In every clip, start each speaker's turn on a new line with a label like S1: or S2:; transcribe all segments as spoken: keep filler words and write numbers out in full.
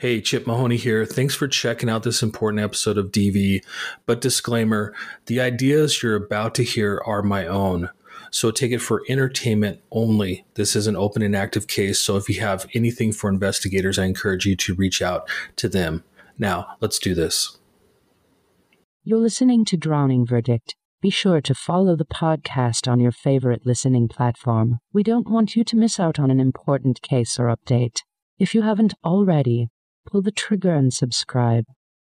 S1: Hey, Chip Mahoney here. Thanks for checking out this important episode of D V. But disclaimer, the ideas you're about to hear are my own. So take it for entertainment only. This is an open and active case, so if you have anything for investigators, I encourage you to reach out to them. Now, let's do this.
S2: You're listening to Drowning Verdict. Be sure to follow the podcast on your favorite listening platform. We don't want you to miss out on an important case or update. If you haven't already, pull the trigger and subscribe.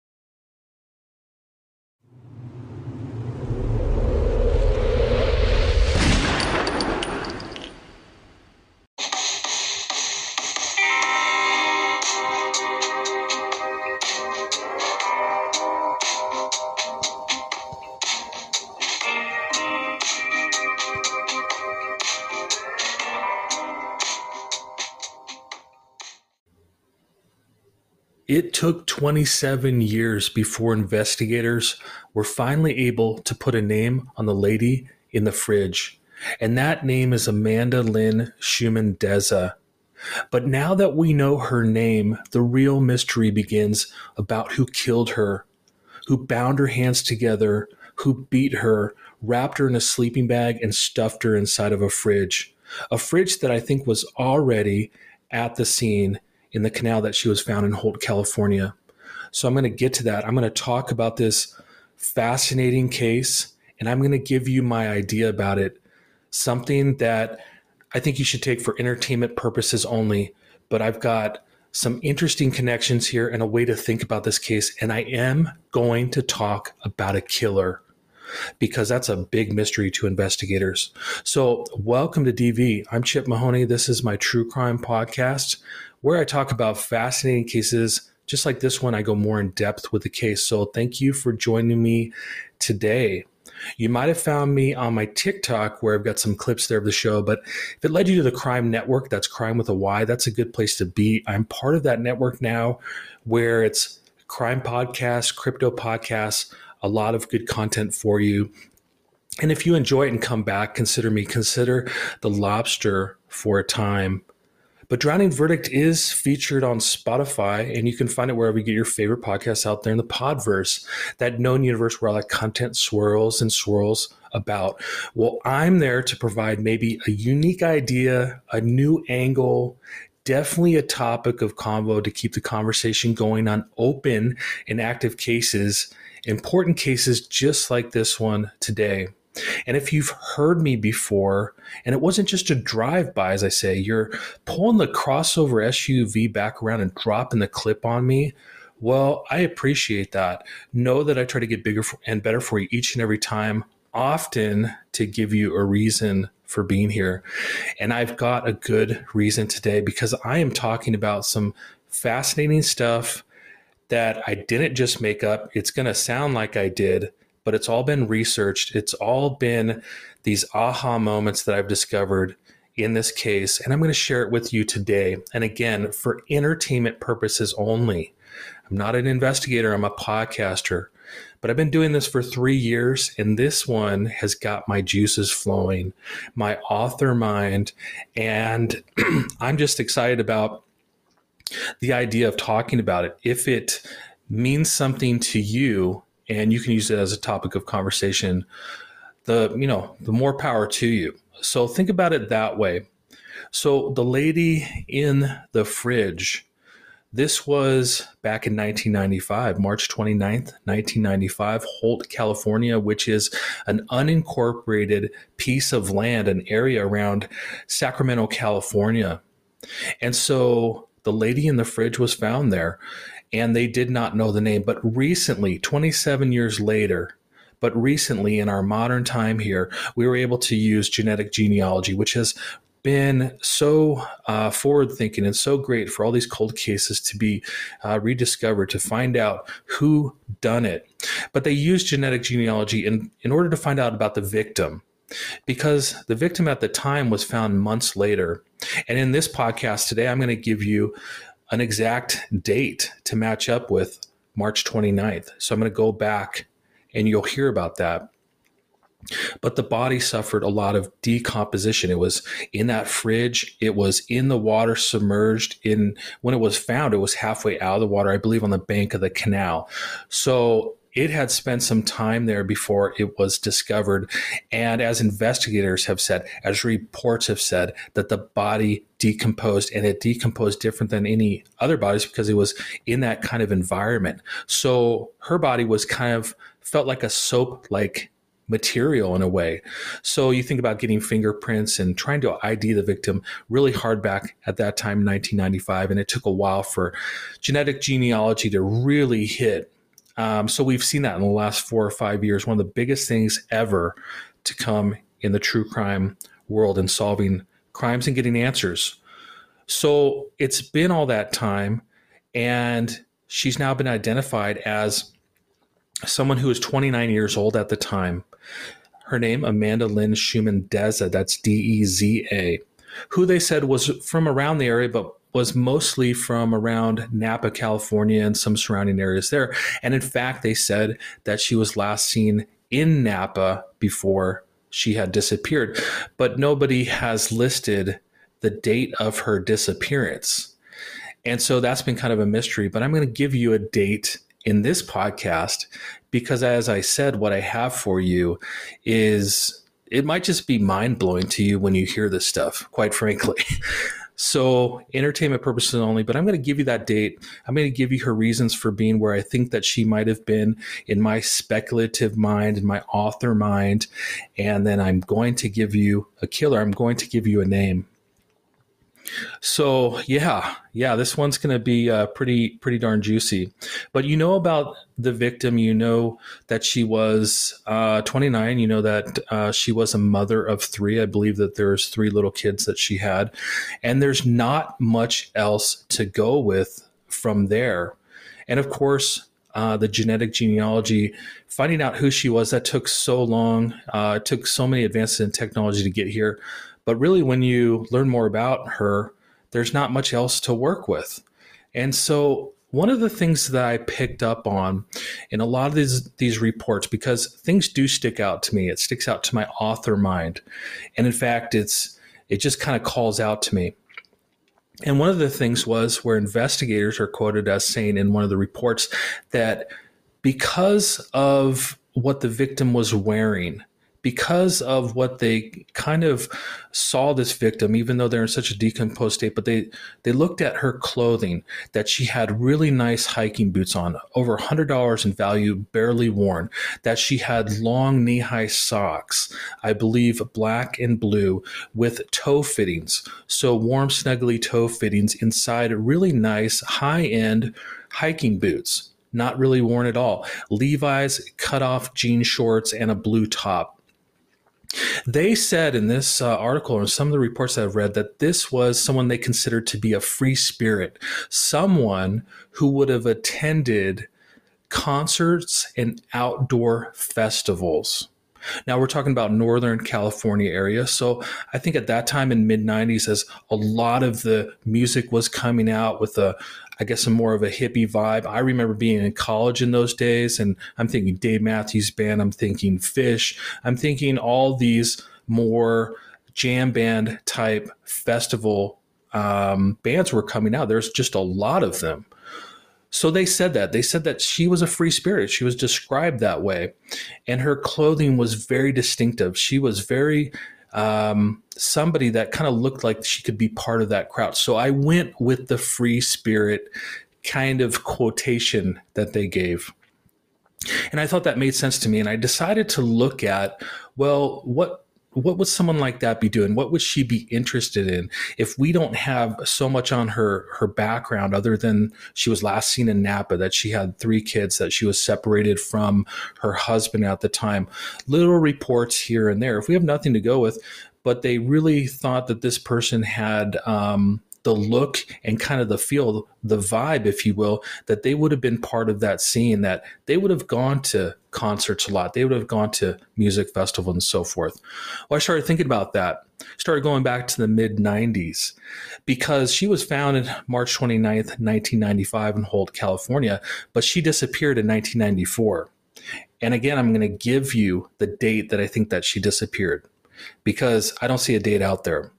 S1: It took twenty-seven years before investigators were finally able to put a name on the lady in the fridge, and that name is Amanda Lynn Schumann Deza. But now that we know her name, the real mystery begins about who killed her, who bound her hands together, who beat her, wrapped her in a sleeping bag, and stuffed her inside of a fridge. A fridge that I think was already at the scene in the canal that she was found in Holt, California. So I'm going to get to that. I'm going to talk about this fascinating case, and I'm going to give you my idea about it. Something that I think you should take for entertainment purposes only, but I've got some interesting connections here and a way to think about this case. And I am going to talk about a killer, because that's a big mystery to investigators. So welcome to D V. I'm Chip Mahoney. This is my true crime podcast, where I talk about fascinating cases. Just like this one, I go more in depth with the case. So thank you for joining me today. You might have found me on my TikTok, where I've got some clips there of the show, but if it led you to the Crime Network, that's Crime with a Y, that's a good place to be. I'm part of that network now, where it's crime podcasts, crypto podcasts, a lot of good content for you. And if you enjoy it and come back, consider me, consider The Lobster for a time. But Drowning Verdict is featured on Spotify, and you can find it wherever you get your favorite podcasts out there in the Podverse, that known universe where all that content swirls and swirls about. Well, I'm there to provide maybe a unique idea, a new angle, definitely a topic of convo to keep the conversation going on open and active cases, important cases just like this one today. And if you've heard me before, and it wasn't just a drive-by, as I say, you're pulling the crossover S U V back around and dropping the clip on me, well, I appreciate that. Know that I try to get bigger and better for you each and every time, often to give you a reason for being here. And I've got a good reason today, because I am talking about some fascinating stuff that I didn't just make up. It's going to sound like I did, but it's all been researched. It's all been these aha moments that I've discovered in this case, and I'm going to share it with you today. And again, for entertainment purposes only. I'm not an investigator, I'm a podcaster, but I've been doing this for three years, and this one has got my juices flowing, my author mind, and I'm just excited about the idea of talking about it. If it means something to you, and you can use it as a topic of conversation, the, you know, the more power to you. So think about it that way. So the lady in the fridge, this was back in nineteen ninety-five, March twenty-ninth, nineteen ninety-five, Holt, California, which is an unincorporated piece of land, an area around Sacramento, California. And so the lady in the fridge was found there, and they did not know the name. But recently, twenty-seven years later, but recently in our modern time here, we were able to use genetic genealogy, which has been so uh, forward-thinking and so great for all these cold cases to be uh, rediscovered, to find out who done it. But they used genetic genealogy in, in order to find out about the victim, because the victim at the time was found months later. And in this podcast today, I'm going to give you an exact date to match up with March twenty-ninth. So I'm going to go back and you'll hear about that. but the body suffered a lot of decomposition. It was in that fridge. It was in the water, submerged in, when it was found, it was halfway out of the water, I believe on the bank of the canal. So it had spent some time there before it was discovered. And as investigators have said, as reports have said, that the body decomposed, and it decomposed different than any other bodies because it was in that kind of environment. So her body was kind of, felt like a soap-like material in a way. So you think about getting fingerprints and trying to I D the victim really hard back at that time in nineteen ninety-five. And it took a while for genetic genealogy to really hit. Um, so we've seen that in the last four or five years, one of the biggest things ever to come in the true crime world and solving crimes and getting answers. So it's been all that time, and she's now been identified as someone who was twenty-nine years old at the time. Her name, Amanda Lynn Schumann Deza, that's D E Z A, who they said was from around the area, but was mostly from around Napa, California, and some surrounding areas there. And in fact, they said that she was last seen in Napa before she had disappeared. But nobody has listed the date of her disappearance. And so that's been kind of a mystery. But I'm going to give you a date in this podcast because, as I said, what I have for you is, it might just be mind-blowing to you when you hear this stuff, quite frankly. So entertainment purposes only, but I'm going to give you that date. I'm going to give you her reasons for being where I think that she might have been in my speculative mind, in my author mind. And then I'm going to give you a killer. I'm going to give you a name. So yeah, yeah, this one's going to be uh, pretty, pretty darn juicy. But you know about the victim. You know that she was uh, twenty-nine. You know that uh, she was a mother of three. I believe that there's three little kids that she had, and there's not much else to go with from there. And of course, uh, the genetic genealogy, finding out who she was, that took so long. Uh, it took so many advances in technology to get here. But really, when you learn more about her, there's not much else to work with. And so one of the things that I picked up on in a lot of these, these reports, because things do stick out to me, it sticks out to my author mind. And in fact, it's it just kind of calls out to me. And one of the things was where investigators are quoted as saying in one of the reports that because of what the victim was wearing, because of what they kind of saw this victim, even though they're in such a decomposed state, but they, they looked at her clothing, that she had really nice hiking boots on, over one hundred dollars in value, barely worn, that she had long knee-high socks, I believe black and blue, with toe fittings. So warm, snuggly toe fittings inside really nice, high-end hiking boots, not really worn at all. Levi's cut-off jean shorts and a blue top. They said in this uh, article, and some of the reports that I've read, that this was someone they considered to be a free spirit, someone who would have attended concerts and outdoor festivals. Now we're talking about Northern California area. So I think at that time in mid nineties, as a lot of the music was coming out with a, I guess, a more of a hippie vibe. I remember being in college in those days, and I'm thinking Dave Matthews Band, I'm thinking Fish, I'm thinking all these more jam band type festival um, bands were coming out. There's just a lot of them. So they said that. They said that she was a free spirit. She was described that way. And her clothing was very distinctive. She was very um, somebody that kind of looked like she could be part of that crowd. So I went with the free spirit kind of quotation that they gave. And I thought that made sense to me. And I decided to look at, well, what what would someone like that be doing? What would she be interested in if we don't have so much on her, her background other than she was last seen in Napa, that she had three kids, that she was separated from her husband at the time, little reports here and there. If we have nothing to go with, but they really thought that this person had um, the look and kind of the feel, the vibe, if you will, that they would have been part of that scene, that they would have gone to concerts a lot. They would have gone to music festivals and so forth. Well, I started thinking about that, started going back to the mid nineties, because she was found on March twenty-ninth, nineteen ninety-five in Holt, California, but she disappeared in nineteen ninety-four. And again, I'm going to give you the date that I think that she disappeared, because I don't see a date out there.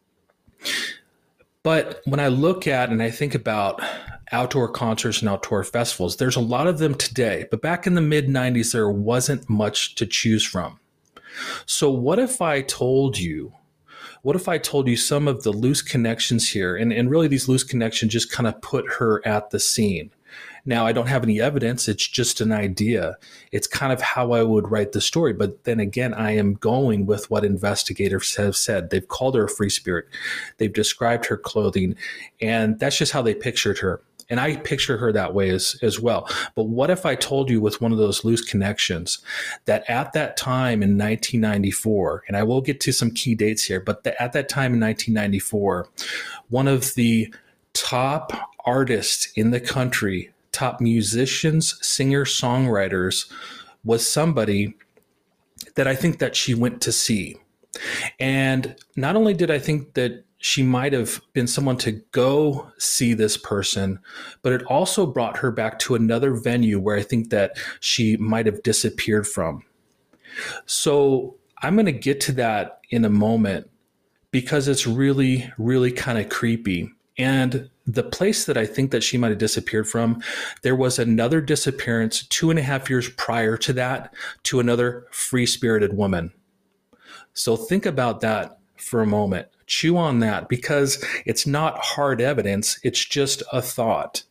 S1: But when I look at and I think about outdoor concerts and outdoor festivals, there's a lot of them today. But back in the mid nineties, there wasn't much to choose from. So what if I told you, what if I told you some of the loose connections here? And, and really these loose connections just kind of put her at the scene. Now, I don't have any evidence. It's just an idea. It's kind of how I would write the story. But then again, I am going with what investigators have said. They've called her a free spirit. They've described her clothing. And that's just how they pictured her. And I picture her that way as, as well. But what if I told you with one of those loose connections that at that time in nineteen ninety-four, and I will get to some key dates here, but the, at that time in nineteen ninety-four, one of the top artists in the country, top musicians, singers, songwriters, was somebody that I think that she went to see. And not only did I think that she might have been someone to go see this person, but it also brought her back to another venue where I think that she might have disappeared from. So I'm going to get to that in a moment because it's really, really kind of creepy. And the place that I think that she might have disappeared from, there was another disappearance two and a half years prior to that to another free-spirited woman. So think about that for a moment. Chew on that, because it's not hard evidence. It's just a thought.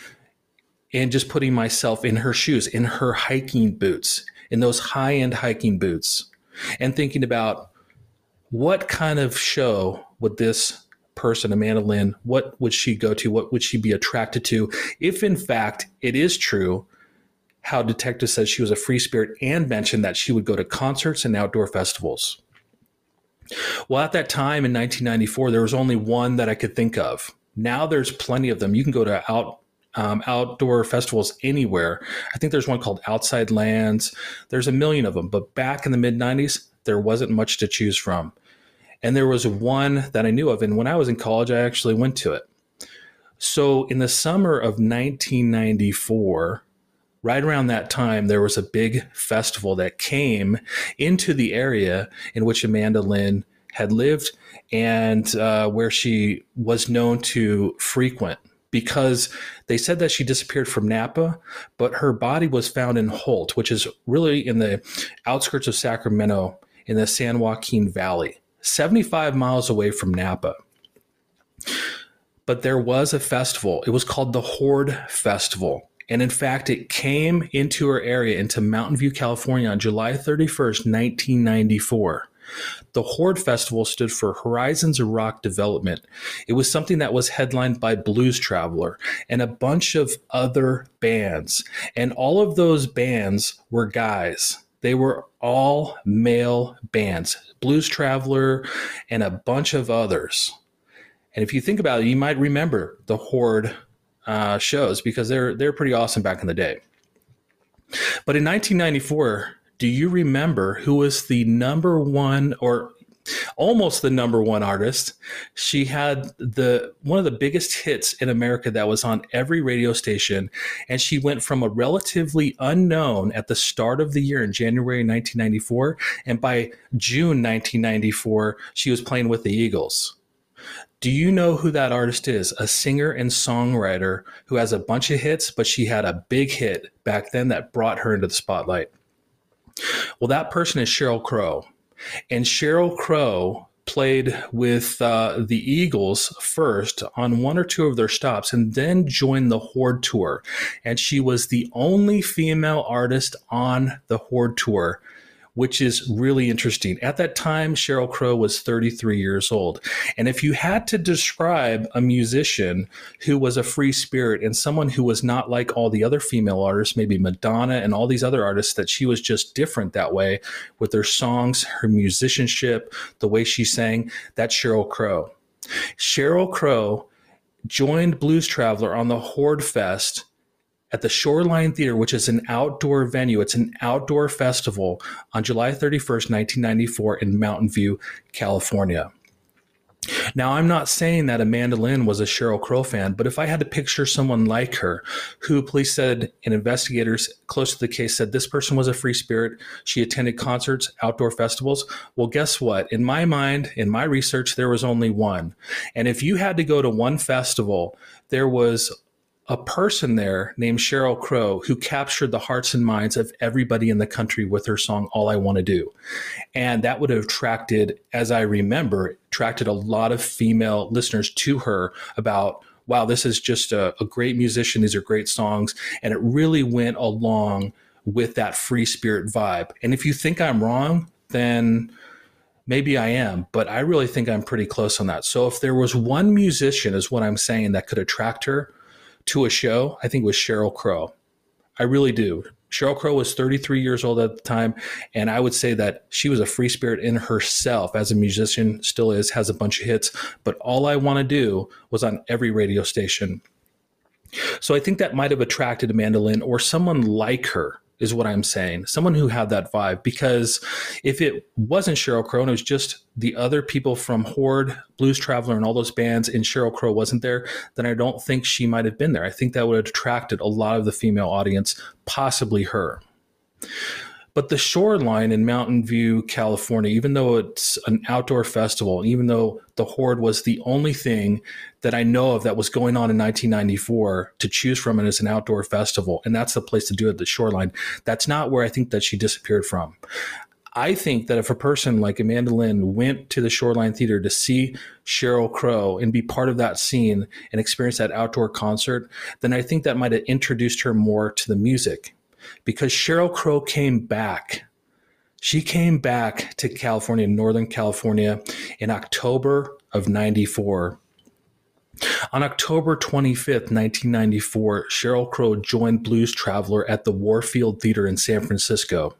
S1: And just putting myself in her shoes, in her hiking boots, in those high-end hiking boots, and thinking about what kind of show would this person, Amanda Lynn, what would she go to? What would she be attracted to? If in fact it is true how detective says she was a free spirit and mentioned that she would go to concerts and outdoor festivals. Well, at that time in nineteen ninety-four, there was only one that I could think of. Now there's plenty of them. You can go to out um, outdoor festivals anywhere. I think there's one called Outside Lands. There's a million of them. But back in the mid nineties, there wasn't much to choose from. And there was one that I knew of. And when I was in college, I actually went to it. So in the summer of nineteen ninety-four, right around that time, there was a big festival that came into the area in which Amanda Lynn had lived and uh, where she was known to frequent, because they said that she disappeared from Napa, but her body was found in Holt, which is really in the outskirts of Sacramento in the San Joaquin Valley, seventy-five miles away from Napa. But there was a festival. It was called the Horde Festival. And in fact, it came into her area, into Mountain View, California on July thirty-first, nineteen ninety-four. The Horde Festival stood for Horizons of Rock Development. It was something that was headlined by Blues Traveler and a bunch of other bands. And all of those bands were guys. They were all male bands, Blues Traveler and a bunch of others. And if you think about it, you might remember the Horde Uh, shows, because they're they're pretty awesome back in the day. But in nineteen ninety-four, do you remember who was the number one, or almost the number one artist? She had the one of the biggest hits in America that was on every radio station, and she went from a relatively unknown at the start of the year in January nineteen ninety-four, and by June nineteen ninety-four, she was playing with the Eagles. Do you know who that artist is? A singer and songwriter who has a bunch of hits, but she had a big hit back then that brought her into the spotlight. Well, that person is Sheryl Crow. And Sheryl Crow played with uh, the Eagles first on one or two of their stops and then joined the Horde Tour. And she was the only female artist on the Horde Tour, which is really interesting. At that time, Sheryl Crow was thirty-three years old. And if you had to describe a musician who was a free spirit and someone who was not like all the other female artists, maybe Madonna and all these other artists, that she was just different that way with her songs, her musicianship, the way she sang, that's Sheryl Crow. Sheryl Crow joined Blues Traveler on the Horde Fest at the Shoreline Theater, which is an outdoor venue. It's an outdoor festival on July thirty-first, nineteen ninety-four in Mountain View, California. Now, I'm not saying that Amanda Lynn was a Sheryl Crow fan, but if I had to picture someone like her, who police said and investigators close to the case said this person was a free spirit, she attended concerts, outdoor festivals, well, guess what? In my mind, in my research, there was only one. And if you had to go to one festival, there was a person there named Sheryl Crow who captured the hearts and minds of everybody in the country with her song, All I Want to Do. And that would have attracted, as I remember, attracted a lot of female listeners to her about, wow, this is just a, a great musician. These are great songs. And it really went along with that free spirit vibe. And if you think I'm wrong, then maybe I am, but I really think I'm pretty close on that. So if there was one musician, is what I'm saying, that could attract her to a show, I think it was Sheryl Crow. I really do. Sheryl Crow was thirty-three years old at the time, and I would say that she was a free spirit in herself as a musician, still is, has a bunch of hits, but All I Want to Do was on every radio station. So I think that might have attracted Amanda Lynn or someone like her, is what I'm saying. Someone who had that vibe, because if it wasn't Sheryl Crow and it was just the other people from Horde, Blues Traveler, and all those bands, and Sheryl Crow wasn't there, then I don't think she might have been there. I think that would have attracted a lot of the female audience, possibly her. But the Shoreline in Mountain View, California, even though it's an outdoor festival, even though the Horde was the only thing that I know of that was going on in nineteen ninety-four to choose from, and it's an outdoor festival, and that's the place to do it, the Shoreline, that's not where I think that she disappeared from. I think that if a person like Amanda Lynn went to the Shoreline Theater to see Sheryl Crow and be part of that scene and experience that outdoor concert, then I think that might have introduced her more to the music. Because Sheryl Crow came back. She came back to California, Northern California, in October of ninety-four. On October twenty-fifth, nineteen ninety-four, Sheryl Crow joined Blues Traveler at the Warfield Theater in San Francisco.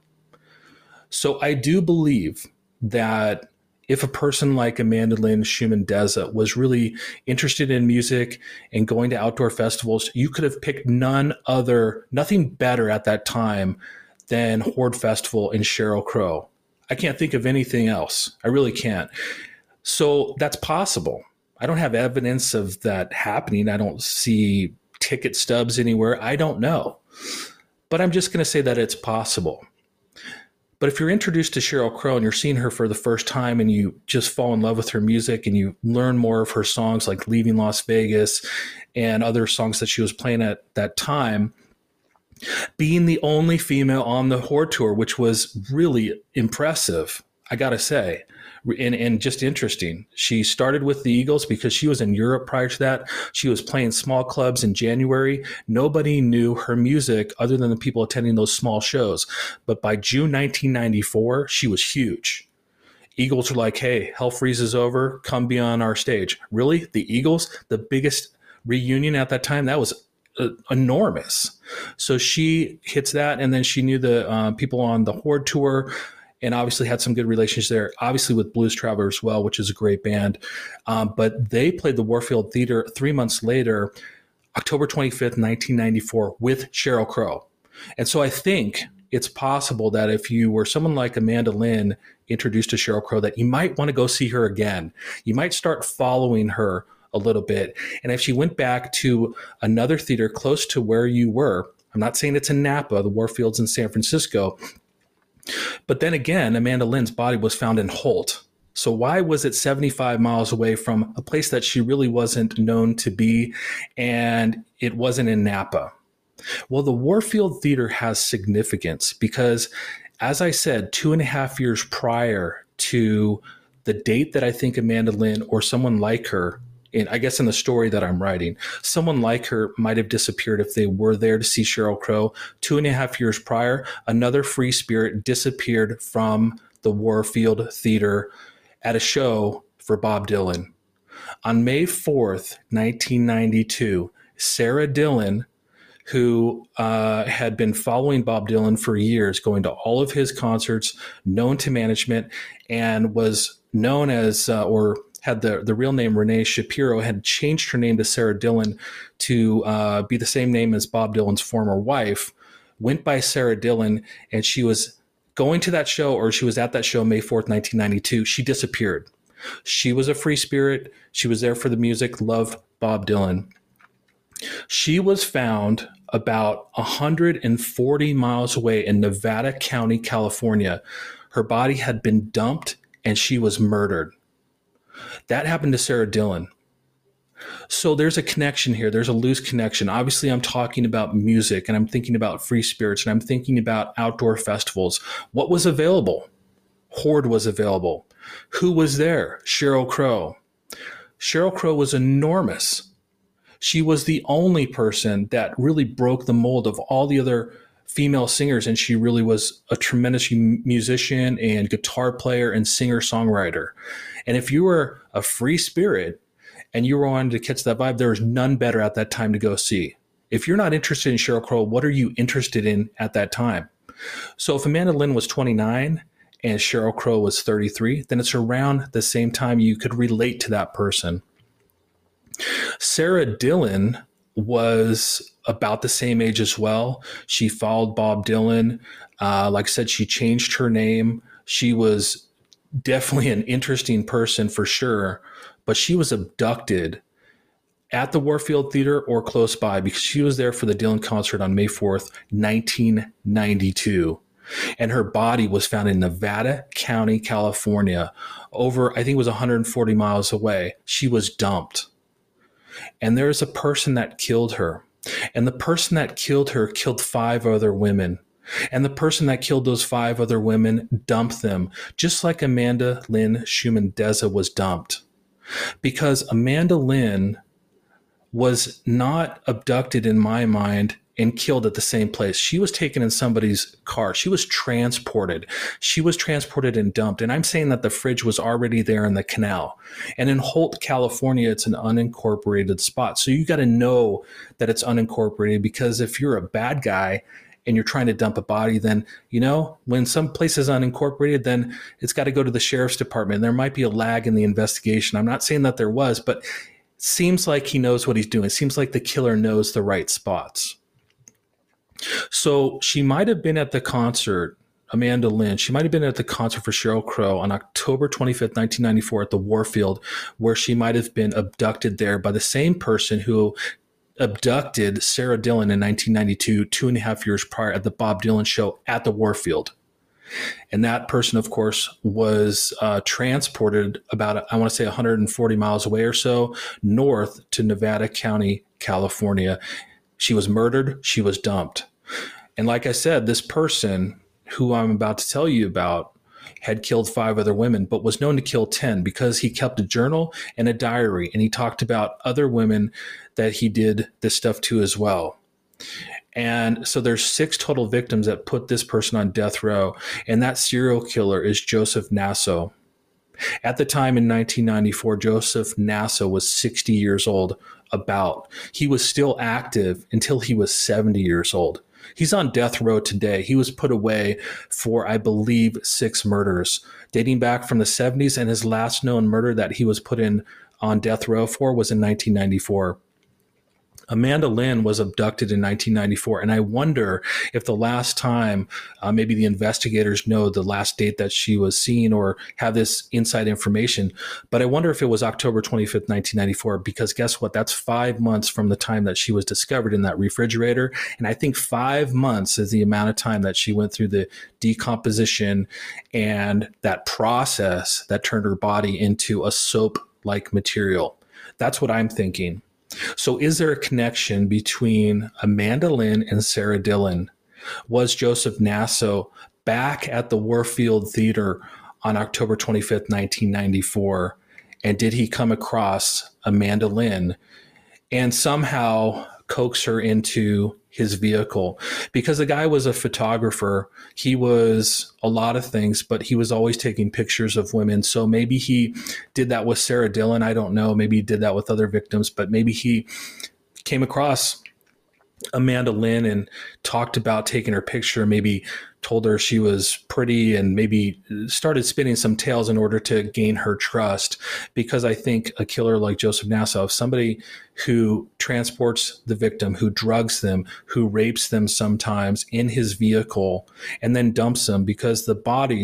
S1: So I do believe that if a person like Amanda Lynn Schumann-Deza was really interested in music and going to outdoor festivals, you could have picked none other, nothing better at that time than Horde Festival and Sheryl Crow. I can't think of anything else. I really can't. So that's possible. I don't have evidence of that happening. I don't see ticket stubs anywhere. I don't know. But I'm just going to say that it's possible. But if you're introduced to Sheryl Crow and you're seeing her for the first time and you just fall in love with her music and you learn more of her songs like Leaving Las Vegas and other songs that she was playing at that time, being the only female on the Horde tour, which was really impressive, I got to say, and, and just interesting. She started with the Eagles because she was in Europe prior to that. She was playing small clubs in January. Nobody knew her music other than the people attending those small shows. But by June nineteen ninety-four, she was huge. Eagles were like, hey, Hell Freezes Over, come be on our stage. Really? The Eagles, the biggest reunion at that time? That was uh, enormous. So she hits that, and then she knew the uh, people on the Horde tour, and obviously had some good relations there, obviously with Blues Traveler as well, which is a great band. Um, but they played the Warfield Theater three months later, October twenty-fifth, nineteen ninety-four, with Sheryl Crow. And so I think it's possible that if you were someone like Amanda Lynn introduced to Sheryl Crow, that you might want to go see her again. You might start following her a little bit. And if she went back to another theater close to where you were, I'm not saying it's in Napa, the Warfield's in San Francisco, but then again, Amanda Lynn's body was found in Holt. So why was it seventy-five miles away from a place that she really wasn't known to be, and it wasn't in Napa? Well, the Warfield Theater has significance because, as I said, two and a half years prior to the date that I think Amanda Lynn or someone like her, in, I guess in the story that I'm writing, someone like her might have disappeared if they were there to see Sheryl Crow. Two and a half years prior, another free spirit disappeared from the Warfield Theater at a show for Bob Dylan. On May fourth, nineteen ninety-two, Sarah Dillon, who uh, had been following Bob Dylan for years, going to all of his concerts, known to management, and was known as, uh, or had the, the real name Renee Shapiro, had changed her name to Sarah Dillon to uh, be the same name as Bob Dylan's former wife, went by Sarah Dillon, and she was going to that show, or she was at that show May fourth, nineteen ninety-two. She disappeared. She was a free spirit. She was there for the music, loved Bob Dylan. She was found about one hundred forty miles away in Nevada County, California. Her body had been dumped and she was murdered. That happened to Sarah Dillon. So there's a connection here. There's a loose connection. Obviously, I'm talking about music and I'm thinking about free spirits and I'm thinking about outdoor festivals. What was available? Horde was available. Who was there? Sheryl Crow. Sheryl Crow was enormous. She was the only person that really broke the mold of all the other female singers, and she really was a tremendous musician and guitar player and singer-songwriter. And if you were a free spirit and you were wanting to catch that vibe, there was none better at that time to go see. If you're not interested in Sheryl Crow, what are you interested in at that time? So if Amanda Lynn was twenty-nine and Sheryl Crow was thirty-three, then it's around the same time you could relate to that person. Sarah Dillon was about the same age as well. She followed Bob Dylan. Uh, like I said, she changed her name. She was definitely an interesting person for sure, but she was abducted at the Warfield Theater or close by because she was there for the Dylan concert on May fourth, nineteen ninety-two. And her body was found in Nevada County, California, over, I think it was one hundred forty miles away. She was dumped. And there's a person that killed her. And the person that killed her killed five other women. And the person that killed those five other women dumped them, just like Amanda Lynn Schumann Deza was dumped. Because Amanda Lynn was not abducted, in my mind, and killed at the same place. She was taken in somebody's car. She was transported. She was transported and dumped. And I'm saying that the fridge was already there in the canal. And in Holt, California, it's an unincorporated spot. So you got to know that it's unincorporated, because if you're a bad guy and you're trying to dump a body, then, you know, when some place is unincorporated, then it's got to go to the sheriff's department. There might be a lag in the investigation. I'm not saying that there was, but it seems like he knows what he's doing. It seems like the killer knows the right spots. So she might have been at the concert, Amanda Lynn, she might have been at the concert for Sheryl Crow on October twenty-fifth, nineteen ninety-four at the Warfield, where she might have been abducted there by the same person who abducted Sarah Dillon in nineteen ninety-two, two and a half years prior at the Bob Dylan show at the Warfield. And that person, of course, was uh, transported about, I want to say, one hundred forty miles away or so north to Nevada County, California. She was murdered. She was dumped. And like I said, this person who I'm about to tell you about had killed five other women, but was known to kill ten because he kept a journal and a diary. And he talked about other women that he did this stuff to as well. And so there's six total victims that put this person on death row. And that serial killer is Joseph Nasso. At the time in nineteen ninety-four, Joseph Nasso was sixty years old, about. He was still active until he was seventy years old. He's on death row today. He was put away for, I believe, six murders dating back from the seventies. And his last known murder that he was put in on death row for was in nineteen ninety-four. Amanda Lynn was abducted in nineteen ninety-four, and I wonder if the last time, uh, maybe the investigators know the last date that she was seen or have this inside information, but I wonder if it was October twenty-fifth, nineteen ninety-four, because guess what? That's five months from the time that she was discovered in that refrigerator, and I think five months is the amount of time that she went through the decomposition and that process that turned her body into a soap-like material. That's what I'm thinking. So is there a connection between Amanda Lynn and Sarah Dillon? Was Joseph Nasso back at the Warfield Theater on October twenty-fifth, nineteen ninety-four? And did he come across Amanda Lynn and somehow coax her into his vehicle? Because the guy was a photographer. He was a lot of things, but he was always taking pictures of women. So maybe he did that with Sarah Dillon. I don't know. Maybe he did that with other victims, but maybe he came across Amanda Lynn and talked about taking her picture, maybe told her she was pretty, and maybe started spinning some tales in order to gain her trust. Because I think a killer like Joseph Nasso, somebody who transports the victim, who drugs them, who rapes them sometimes in his vehicle, and then dumps them, because the bodies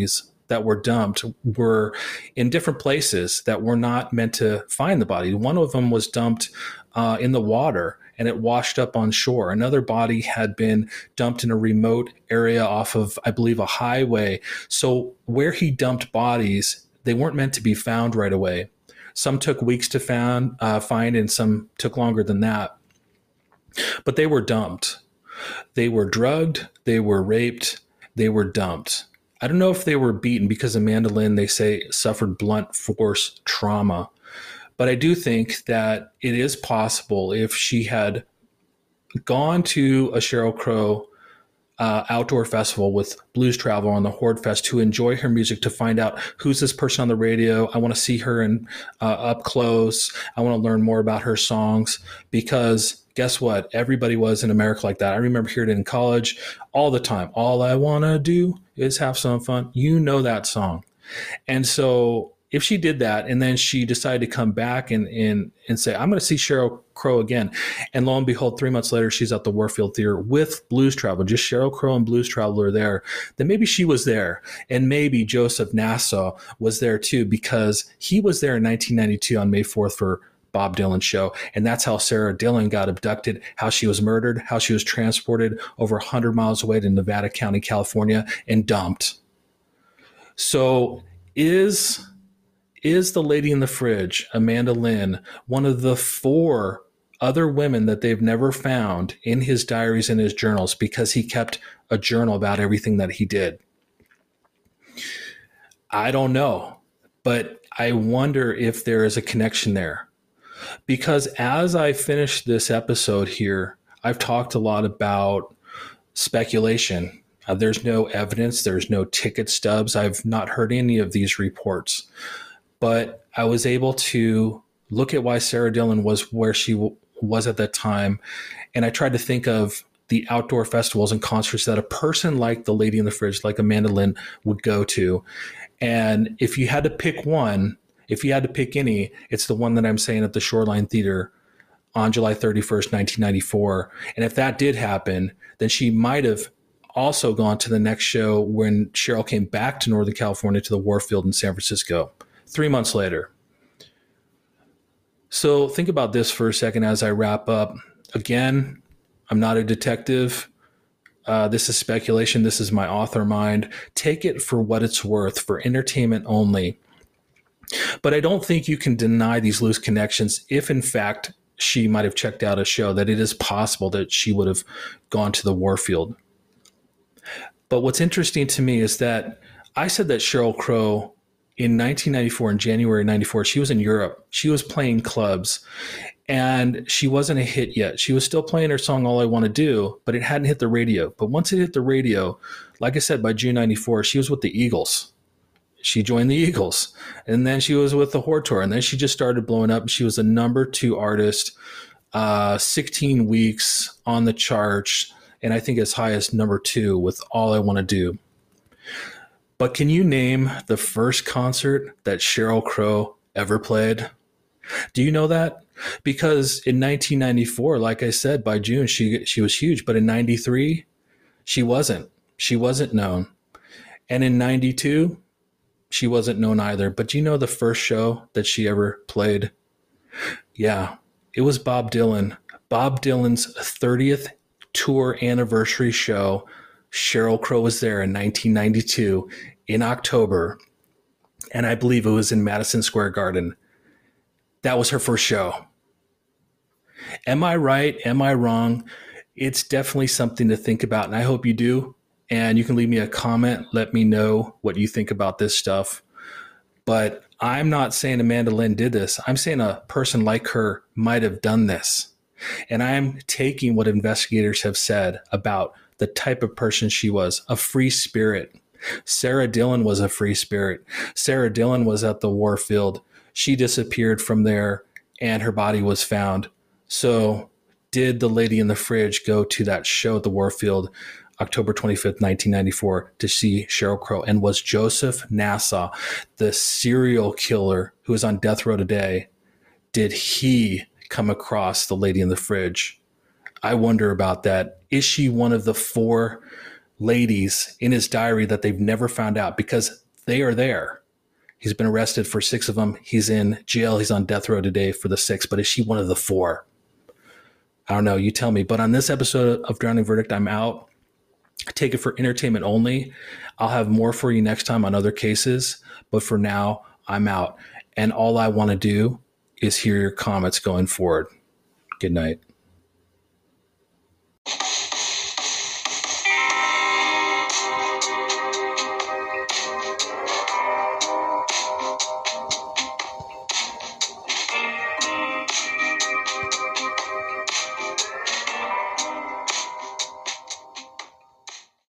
S1: that were dumped were in different places that were not meant to find the body. One of them was dumped uh, in the water, and it washed up on shore. Another body had been dumped in a remote area off of, I believe, a highway. So where he dumped bodies, they weren't meant to be found right away. Some took weeks to found, uh, find, and some took longer than that. But they were dumped. They were drugged. They were raped. They were dumped. I don't know if they were beaten, because Amanda Lynn, they say, suffered blunt force trauma. But I do think that it is possible, if she had gone to a Sheryl Crow uh, outdoor festival with Blues Traveler on the Horde Fest, to enjoy her music, to find out who's this person on the radio. I want to see her in uh, up close. I want to learn more about her songs, because guess what? Everybody was in America like that. I remember hearing it in college all the time. All I want to do is have some fun. You know that song. And so if she did that, and then she decided to come back and and, and say, I'm going to see Sheryl Crow again. And lo and behold, three months later, she's at the Warfield Theater with Blues Traveler, just Sheryl Crow and Blues Traveler there, then maybe she was there. And maybe Joseph Nassau was there too, because he was there in nineteen ninety-two on May fourth for Bob Dylan's show. And that's how Sarah Dillon got abducted, how she was murdered, how she was transported over one hundred miles away to Nevada County, California, and dumped. So is... Is the lady in the fridge, Amanda Lynn, one of the four other women that they've never found in his diaries and his journals, because he kept a journal about everything that he did? I don't know, but I wonder if there is a connection there. Because as I finish this episode here, I've talked a lot about speculation. Uh, there's no evidence. There's no ticket stubs. I've not heard any of these reports. But I was able to look at why Sarah Dillon was where she w- was at that time. And I tried to think of the outdoor festivals and concerts that a person like the lady in the fridge, like Amanda Lynn, would go to. And if you had to pick one, if you had to pick any, it's the one that I'm saying at the Shoreline Theater on July thirty-first, nineteen ninety-four. And if that did happen, then she might have also gone to the next show when Sheryl came back to Northern California, to the Warfield in San Francisco. Three months later. So think about this for a second as I wrap up. Again, I'm not a detective. Uh, this is speculation. This is my author mind. Take it for what it's worth, for entertainment only. But I don't think you can deny these loose connections if, in fact, she might have checked out a show, that it is possible that she would have gone to the Warfield. But what's interesting to me is that I said that Sheryl Crow, in nineteen ninety-four, in January ninety-four, she was in Europe. She was playing clubs, and she wasn't a hit yet. She was still playing her song, All I Want to Do, but it hadn't hit the radio. But once it hit the radio, like I said, by June ninety-four, she was with the Eagles. She joined the Eagles, and then she was with the Horde Tour, and then she just started blowing up. She was the number two artist, uh, sixteen weeks on the charts, and I think as high as number two with All I Want to Do. But can you name the first concert that Sheryl Crow ever played? Do you know that? Because in nineteen ninety-four, like I said, by June, she she was huge. But in ninety-three, she wasn't. She wasn't known. And in ninety-two, she wasn't known either. But do you know the first show that she ever played? Yeah, it was Bob Dylan. Bob Dylan's thirtieth tour anniversary show. Sheryl Crow was there in nineteen ninety-two in October, and I believe it was in Madison Square Garden. That was her first show. Am I right? Am I wrong? It's definitely something to think about, and I hope you do. And you can leave me a comment. Let me know what you think about this stuff. But I'm not saying Amanda Lynn did this. I'm saying a person like her might have done this. And I'm taking what investigators have said about the type of person she was, a free spirit. Sarah Dillon was a free spirit. Sarah Dillon was at the Warfield. She disappeared from there, and her body was found. So did the lady in the fridge go to that show at the Warfield October twenty-fifth, nineteen ninety-four, to see Sheryl Crow? And was Joseph Nassau, the serial killer who is on death row today, did he come across the lady in the fridge? I wonder about that. Is she one of the four ladies in his diary that they've never found out? Because they are there. He's been arrested for six of them. He's in jail. He's on death row today for the six, but is she one of the four? I don't know. You tell me. But on this episode of Drowning Verdict, I'm out. Take it for entertainment only. I'll have more for you next time on other cases. But for now, I'm out. And all I want to do is hear your comments going forward. Good night.